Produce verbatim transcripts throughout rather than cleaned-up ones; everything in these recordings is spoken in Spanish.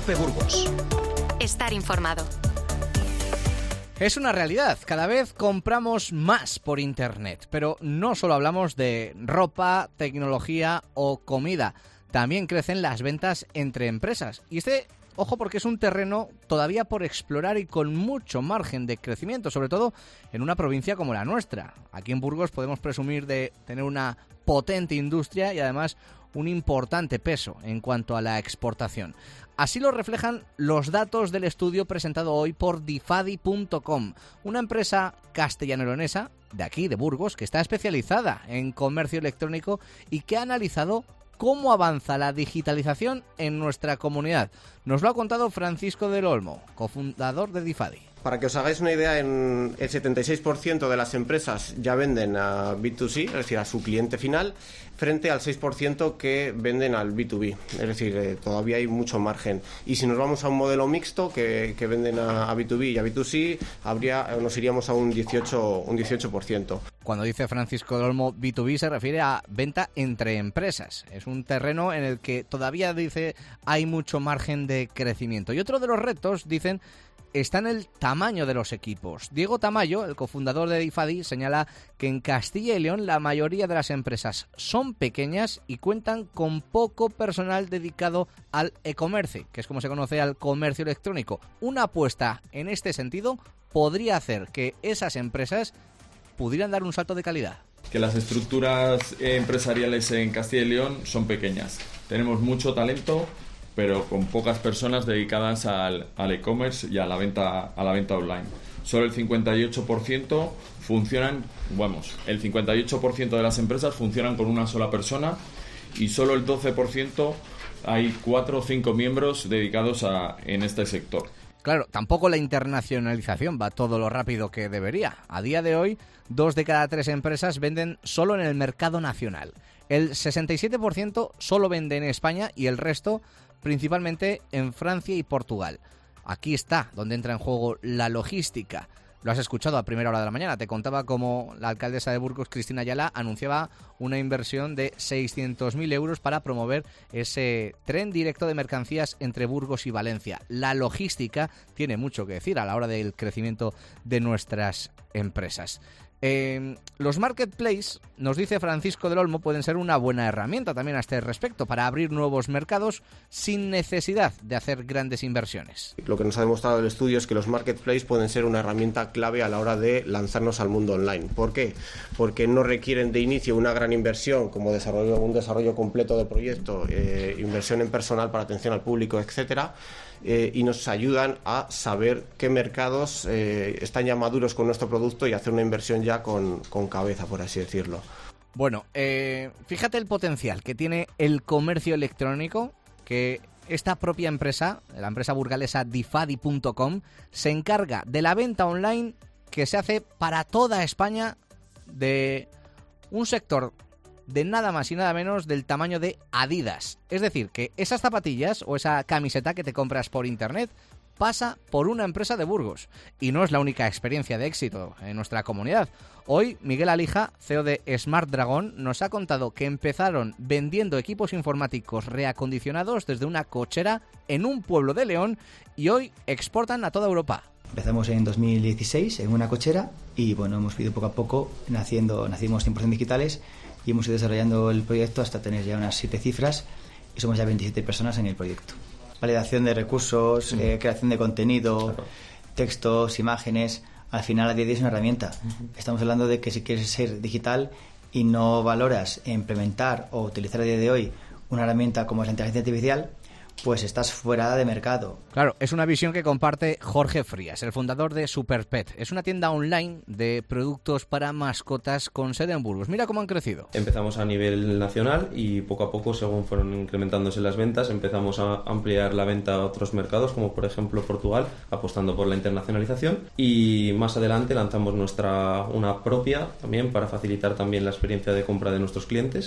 Cope Burgos. Estar informado. Es una realidad, cada vez compramos más por internet, pero no solo hablamos de ropa, tecnología o comida, también crecen las ventas entre empresas. Y este, ojo, porque es un terreno todavía por explorar y con mucho margen de crecimiento, sobre todo en una provincia como la nuestra. Aquí en Burgos podemos presumir de tener una potente industria y además un importante peso en cuanto a la exportación. Así lo reflejan los datos del estudio presentado hoy por Difadi punto com, una empresa castellano-leonesa de aquí, de Burgos, que está especializada en comercio electrónico y que ha analizado cómo avanza la digitalización en nuestra comunidad. Nos lo ha contado Francisco del Olmo, cofundador de Difadi. Para que os hagáis una idea, en el setenta y seis por ciento de las empresas ya venden a B dos C, es decir, a su cliente final, frente al seis por ciento que venden al B dos B. Es decir, eh, todavía hay mucho margen. Y si nos vamos a un modelo mixto que, que venden a, a B dos B y a B dos C, habría, nos iríamos a un dieciocho por ciento. Cuando dice Francisco del Olmo B dos B se refiere a venta entre empresas. Es un terreno en el que todavía, dice, hay mucho margen de crecimiento. Y otro de los retos, dicen, está en el tamaño de los equipos. Diego Tamayo, el cofundador de Difadi, señala que en Castilla y León la mayoría de las empresas son pequeñas y cuentan con poco personal dedicado al e-commerce, que es como se conoce al comercio electrónico. Una apuesta en este sentido podría hacer que esas empresas pudieran dar un salto de calidad. Que las estructuras empresariales en Castilla y León son pequeñas. Tenemos mucho talento, pero con pocas personas dedicadas al, al e-commerce y a la venta a la venta online. Solo el cincuenta y ocho por ciento funcionan, vamos, el cincuenta y ocho por ciento de las empresas funcionan con una sola persona y solo el doce por ciento hay cuatro o cinco miembros dedicados a en este sector. Claro, tampoco la internacionalización va todo lo rápido que debería. A día de hoy, dos de cada tres empresas venden solo en el mercado nacional. El sesenta y siete por ciento solo vende en España y el resto principalmente en Francia y Portugal. Aquí está donde entra en juego la logística. Lo has escuchado a primera hora de la mañana. Te contaba cómo la alcaldesa de Burgos, Cristina Ayala, anunciaba una inversión de seiscientos mil euros para promover ese tren directo de mercancías entre Burgos y Valencia. La logística tiene mucho que decir a la hora del crecimiento de nuestras empresas. Eh, los marketplaces, nos dice Francisco del Olmo, pueden ser una buena herramienta también a este respecto para abrir nuevos mercados sin necesidad de hacer grandes inversiones. Lo que nos ha demostrado el estudio es que los marketplaces pueden ser una herramienta clave a la hora de lanzarnos al mundo online. ¿Por qué? Porque no requieren de inicio una gran inversión como desarrollo, un desarrollo completo de proyecto, eh, inversión en personal para atención al público, etcétera. Eh, y nos ayudan a saber qué mercados eh, están ya maduros con nuestro producto y hacer una inversión ya con, con cabeza, por así decirlo. Bueno, eh, fíjate el potencial que tiene el comercio electrónico, que esta propia empresa, la empresa burgalesa Difadi punto com, se encarga de la venta online que se hace para toda España de un sector de nada más y nada menos del tamaño de Adidas. Es decir, que esas zapatillas o esa camiseta que te compras por internet pasa por una empresa de Burgos. Y no es la única experiencia de éxito en nuestra comunidad. Hoy, Miguel Alija, C E O de Smart Dragon, nos ha contado que empezaron vendiendo equipos informáticos reacondicionados desde una cochera en un pueblo de León y hoy exportan a toda Europa. Empezamos en dos mil dieciséis en una cochera y bueno, hemos ido poco a poco naciendo, nacimos cien por ciento digitales y hemos ido desarrollando el proyecto hasta tener ya unas siete cifras y somos ya veintisiete personas en el proyecto. Validación de recursos, uh-huh. eh, creación de contenido, claro. textos, imágenes. Al final, a día de hoy es una herramienta. Uh-huh. Estamos hablando de que si quieres ser digital y no valoras implementar o utilizar a día de hoy una herramienta como es la inteligencia artificial, pues estás fuera de mercado. Claro, es una visión que comparte Jorge Frías, el fundador de Superpet. Es una tienda online de productos para mascotas con sede en Burgos. Mira cómo han crecido. Empezamos a nivel nacional y poco a poco, según fueron incrementándose las ventas, empezamos a ampliar la venta a otros mercados, como por ejemplo Portugal, apostando por la internacionalización. Y más adelante lanzamos nuestra una propia también para facilitar también la experiencia de compra de nuestros clientes.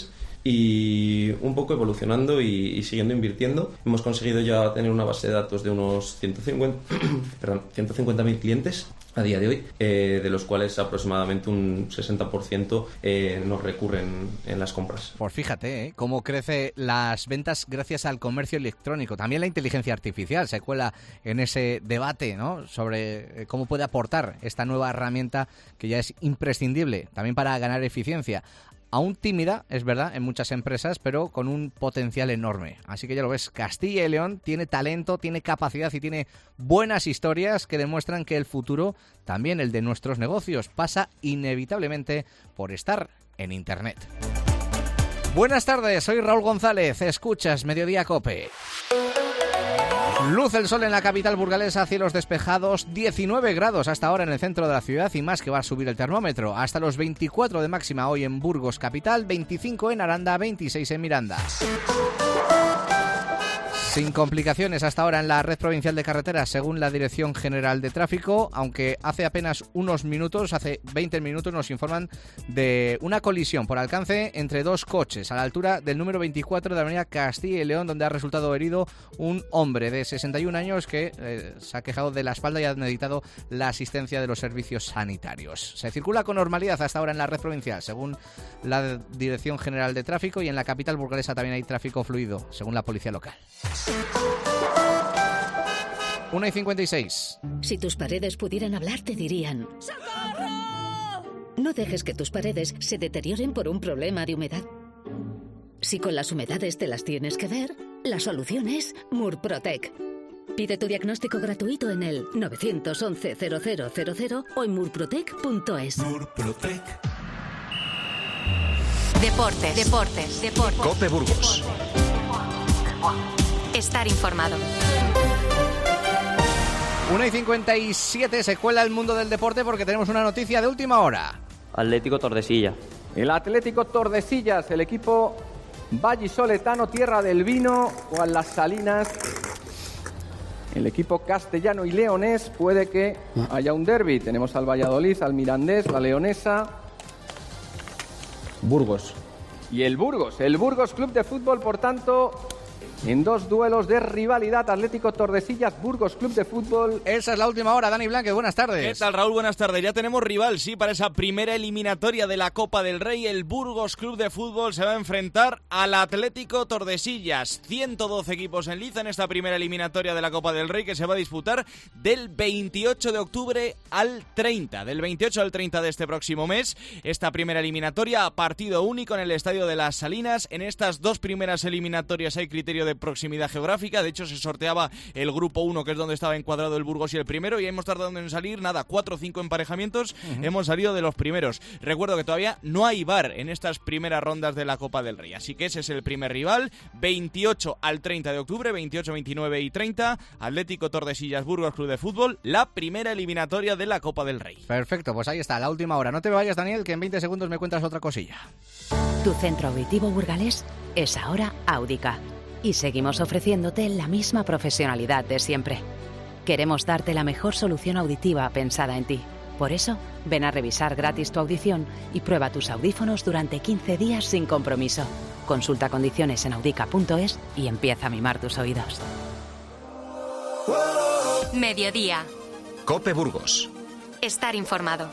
y un poco evolucionando y, y siguiendo invirtiendo. Hemos conseguido ya tener una base de datos de unos ciento cincuenta, perdón, ciento cincuenta mil clientes a día de hoy, eh, de los cuales aproximadamente un sesenta por ciento eh, nos recurren en las compras. Pues fíjate, ¿eh? Cómo crece las ventas gracias al comercio electrónico. También la inteligencia artificial se cuela en ese debate, ¿no?, sobre cómo puede aportar esta nueva herramienta que ya es imprescindible también para ganar eficiencia. Aún tímida, es verdad, en muchas empresas, pero con un potencial enorme. Así que ya lo ves, Castilla y León tiene talento, tiene capacidad y tiene buenas historias que demuestran que el futuro, también el de nuestros negocios, pasa inevitablemente por estar en Internet. Buenas tardes, soy Raúl González, escuchas Mediodía COPE. Luce el sol en la capital burgalesa, cielos despejados, diecinueve grados hasta ahora en el centro de la ciudad y más que va a subir el termómetro, hasta los veinticuatro de máxima hoy en Burgos capital, veinticinco en Aranda, veintiséis en Miranda. Sin complicaciones hasta ahora en la red provincial de carreteras, según la Dirección General de Tráfico, aunque hace apenas unos minutos, hace veinte minutos, nos informan de una colisión por alcance entre dos coches a la altura del número veinticuatro de la avenida Castilla y León, donde ha resultado herido un hombre de sesenta y un años que eh, se ha quejado de la espalda y ha necesitado la asistencia de los servicios sanitarios. Se circula con normalidad hasta ahora en la red provincial, según la Dirección General de Tráfico, y en la capital burgalesa también hay tráfico fluido, según la policía local. una y cincuenta y seis. Si tus paredes pudieran hablar, te dirían: ¡socorro! No dejes que tus paredes se deterioren por un problema de humedad. Si con las humedades te las tienes que ver, la solución es Murprotec. Pide tu diagnóstico gratuito en el nueve once cero cero cero cero o en murprotec punto es. Murprotec. Deportes, deportes, deportes. COPE Burgos. Estar informado. una y cincuenta y siete, se cuela el mundo del deporte porque tenemos una noticia de última hora. Atlético Tordesillas. El Atlético Tordesillas, el equipo vallisoletano, tierra del vino, o en las Salinas. El equipo castellano y leonés, puede que haya un derbi. Tenemos al Valladolid, al Mirandés, la Leonesa. Burgos. Y el Burgos, el Burgos Club de Fútbol, por tanto, en dos duelos de rivalidad, Atlético Tordesillas, Burgos Club de Fútbol. Esa es la última hora. Dani Blanque, buenas tardes. ¿Qué tal, Raúl? Buenas tardes. Ya tenemos rival, sí, para esa primera eliminatoria de la Copa del Rey. El Burgos Club de Fútbol se va a enfrentar al Atlético Tordesillas. ciento doce equipos en liza en esta primera eliminatoria de la Copa del Rey, que se va a disputar del veintiocho de octubre al treinta. Del veintiocho al treinta de este próximo mes. Esta primera eliminatoria a partido único en el Estadio de las Salinas. En estas dos primeras eliminatorias hay criterio de proximidad geográfica. De hecho, se sorteaba el grupo uno, que es donde estaba encuadrado el Burgos y el primero, y hemos tardado en salir, nada, cuatro o cinco emparejamientos. Uh-huh. Hemos salido de los primeros. Recuerdo que todavía no hay V A R en estas primeras rondas de la Copa del Rey, así que ese es el primer rival. veintiocho al treinta de octubre, veintiocho, veintinueve y treinta, Atlético Tordesillas, Burgos Club de Fútbol, la primera eliminatoria de la Copa del Rey. Perfecto, pues ahí está, la última hora. No te vayas, Daniel, que en veinte segundos me cuentas otra cosilla. Tu centro auditivo burgalés es ahora Audica. Y seguimos ofreciéndote la misma profesionalidad de siempre. Queremos darte la mejor solución auditiva pensada en ti. Por eso, ven a revisar gratis tu audición y prueba tus audífonos durante quince días sin compromiso. Consulta condiciones en audica punto es y empieza a mimar tus oídos. Mediodía. COPE Burgos. Estar informado.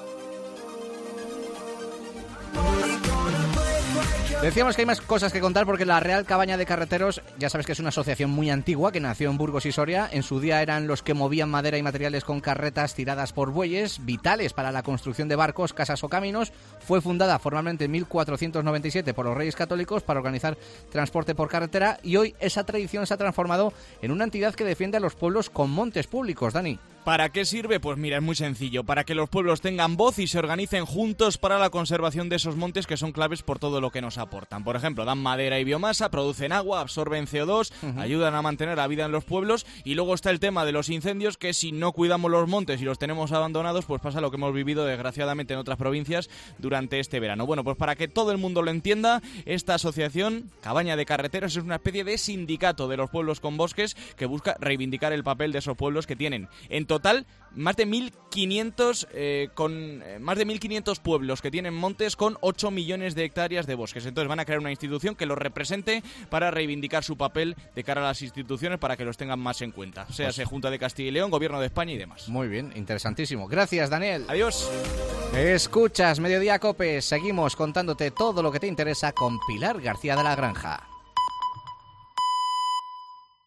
Decíamos que hay más cosas que contar porque la Real Cabaña de Carreteros, ya sabes que es una asociación muy antigua que nació en Burgos y Soria. En su día eran los que movían madera y materiales con carretas tiradas por bueyes, vitales para la construcción de barcos, casas o caminos. Fue fundada formalmente en mil cuatrocientos noventa y siete por los Reyes Católicos para organizar transporte por carretera, y hoy esa tradición se ha transformado en una entidad que defiende a los pueblos con montes públicos. Dani. ¿Para qué sirve? Pues mira, es muy sencillo. Para que los pueblos tengan voz y se organicen juntos para la conservación de esos montes, que son claves por todo lo que nos aportan. Por ejemplo, dan madera y biomasa, producen agua, absorben C O dos, uh-huh. ayudan a mantener la vida en los pueblos. Y luego está el tema de los incendios, que si no cuidamos los montes y los tenemos abandonados, pues pasa lo que hemos vivido desgraciadamente en otras provincias durante este verano. Bueno, pues para que todo el mundo lo entienda, esta asociación, Cabaña de Carreteros, es una especie de sindicato de los pueblos con bosques que busca reivindicar el papel de esos pueblos que tienen en total total, más de mil quinientos eh, con eh, más de mil quinientos pueblos que tienen montes con ocho millones de hectáreas de bosques. Entonces van a crear una institución que los represente para reivindicar su papel de cara a las instituciones para que los tengan más en cuenta. O sea, Pues, se Junta de Castilla y León, Gobierno de España y demás. Muy bien, interesantísimo. Gracias, Daniel. Adiós. Escuchas Mediodía Cope. Seguimos contándote todo lo que te interesa con Pilar García de la Granja.